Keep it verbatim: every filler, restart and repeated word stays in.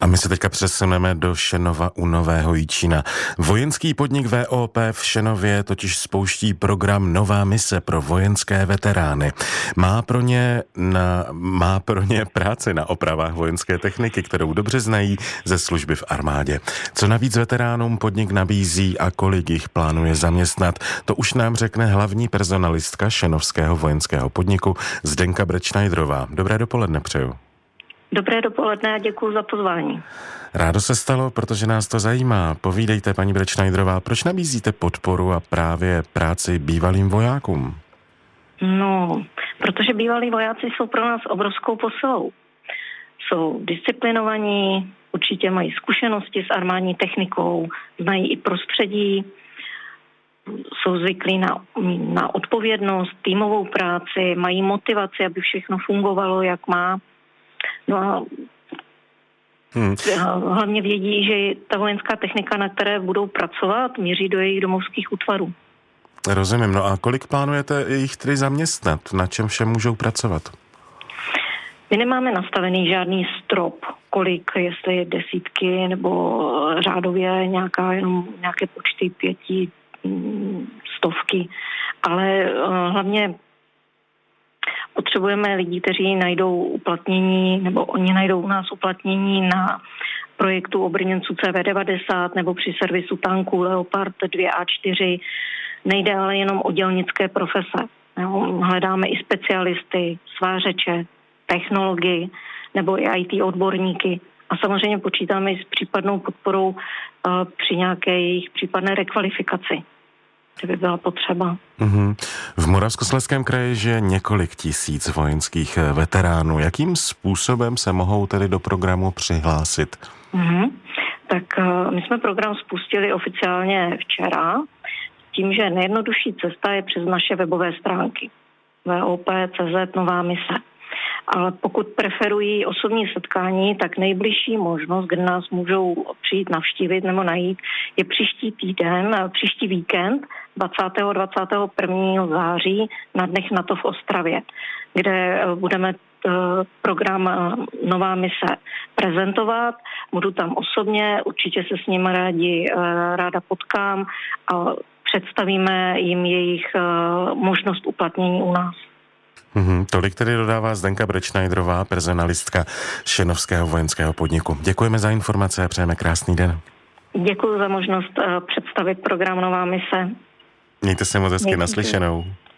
my se teďka přesuneme do Šenova u Nového Jičína. Vojenský podnik V O P v Šenově totiž spouští program Nová mise pro vojenské veterány. Má pro ně, na, má pro ně práci na opravách vojenské techniky, kterou dobře znají ze služby v armádě. Co navíc veteránům podnik nabízí a kolik jich plánuje zaměstnat, to už nám řekne hlavní personalistka Šenovského vojenského podniku Zdenka Brečnajdrová. Dobré dopoledne přeju. Dobré dopoledne a děkuji za pozvání. Rádo se stalo, protože nás to zajímá. Povídejte, paní Brečnajdrová, proč nabízíte podporu a právě práci bývalým vojákům? No, protože bývalí vojáci jsou pro nás obrovskou posilou. Jsou disciplinovaní, určitě mají zkušenosti s armádní technikou, znají i prostředí, jsou zvyklí na, na odpovědnost, týmovou práci, mají motivaci, aby všechno fungovalo, jak má. No a hmm. hlavně vědí, že ta vojenská technika, na které budou pracovat, míří do jejich domovských útvarů. Rozumím. No a kolik plánujete jich tedy zaměstnat? Na čem všem můžou pracovat? My nemáme nastavený žádný strop, kolik, jestli je desítky nebo řádově nějaká, jenom nějaké počty pěti, stovky, ale hlavně potřebujeme lidi, kteří najdou uplatnění, nebo oni najdou u nás uplatnění na projektu obrněnců C V devadesát nebo při servisu tanků Leopard dva A čtyři. Nejde ale jenom o dělnické profese. Jo, hledáme i specialisty, svářeče, technology nebo i I T odborníky. A samozřejmě počítáme i s případnou podporou uh, při nějaké jejich případné rekvalifikaci, že by byla potřeba. Mm-hmm. V Moravskoslezském kraji je několik tisíc vojenských veteránů. Jakým způsobem se mohou tedy do programu přihlásit? Mm-hmm. Tak uh, my jsme program spustili oficiálně včera, tím, že nejjednodušší cesta je přes naše webové stránky V O P tečka cé zet Nová mise. Ale pokud preferují osobní setkání, tak nejbližší možnost, kde nás můžou přijít navštívit nebo najít, je příští týden, příští víkend dvacátého a dvacátého prvního září na Dnech NATO v Ostravě, kde budeme program Nová mise prezentovat. Budu tam osobně, určitě se s nimi rádi, ráda potkám a představíme jim jejich možnost uplatnění u nás. Mm-hmm. Tolik tedy dodává Zdenka Brečnajdrová, personalistka Šenovského vojenského podniku. Děkujeme za informace a přejeme krásný den. Děkuji za možnost uh, představit program Nová mise. Mějte se moc hezky, naslyšenou.